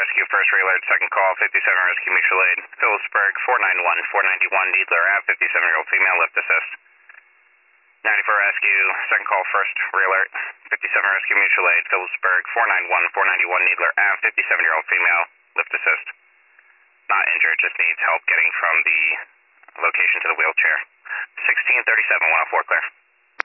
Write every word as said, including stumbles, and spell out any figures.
Rescue, first alert, second call, fifty-seven Rescue Mutual Aid, Phillipsburg, four nine one, four ninety-one, Needler Ave, fifty-seven-year-old female, lift assist. ninety-four Rescue, second call, first alert, fifty-seven Rescue Mutual Aid, Phillipsburg, four nine one, four ninety-one, Needler Ave, fifty-seven-year-old female, lift assist. Not injured, just needs help getting from the location to the wheelchair. sixteen thirty-seven, one oh four, clear.